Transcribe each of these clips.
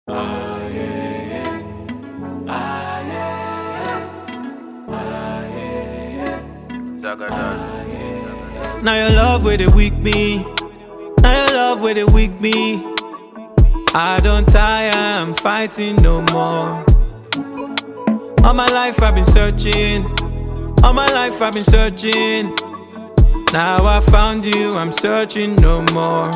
Now your love where they weak me. Now your love where they weak me. I don't tire, I'm fighting no more. All my life I've been searching. All my life I've been searching. Now I found you, I'm searching no more.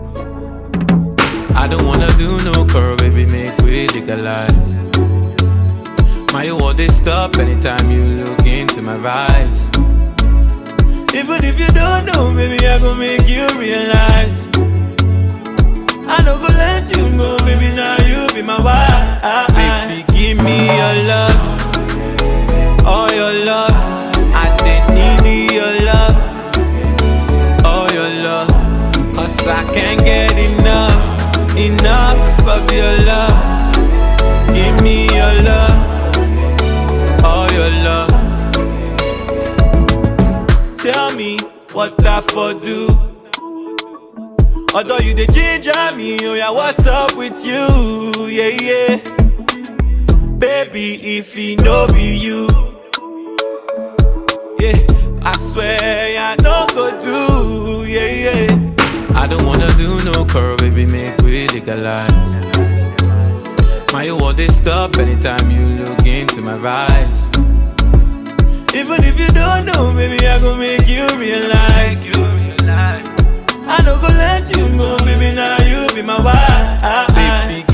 I don't wanna do no curl, baby, make we legalize. My world they stop anytime you look into my eyes. Even if you don't know, baby, I gon' make you realize. I don't go let you go, baby, now you be my wife. Baby, give me your love, all your love. I didn't need your love, all your love. Cause I can't get enough of your love. Give me your love, all your love. Tell me what I for do. Although you the ginger me, oh yeah, what's up with you? Yeah, yeah. Baby, if he no be you, yeah, I swear I no go do, yeah, yeah. I don't wanna do no curl, baby, make we legalize. My world they stop anytime you look into my eyes. Even if you don't know, baby, I gon' make you realize. I don't go let you go, baby, now you be my wife. Baby,